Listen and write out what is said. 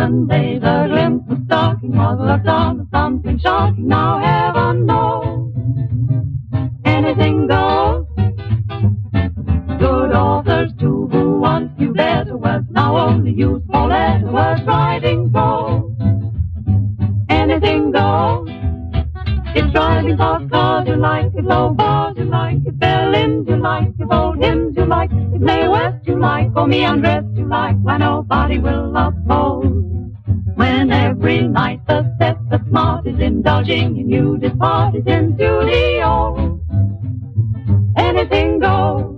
Sunday, the glimpse of stocking was the dawn of something shocking. Now heaven knows, anything goes. Good authors too, who once knew better words, now only use four-letter words, writing prose. Anything goes. It's driving fast cars you like it, low bars you like it, violins you like it, old hymns you like it, Mae West you like, or me undressed you like, why nobody will oppose. When every night the set that's smart is indulging in you, depart is into the old. Anything goes.